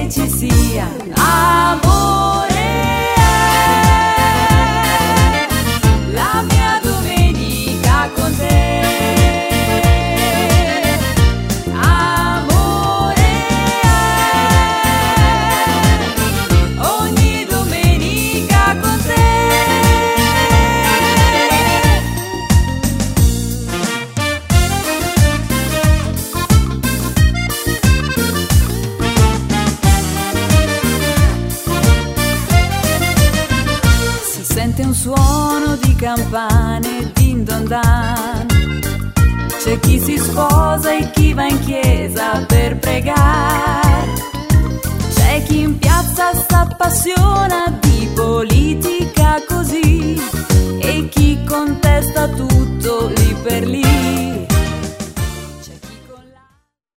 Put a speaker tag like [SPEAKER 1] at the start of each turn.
[SPEAKER 1] che ci sia amore. La mia domenica con te. Amore, ogni domenica con te. Si sente un suono di campane, din don dan. C'è chi si sposa e chi va in chiesa per pregare. C'è chi in piazza sta passione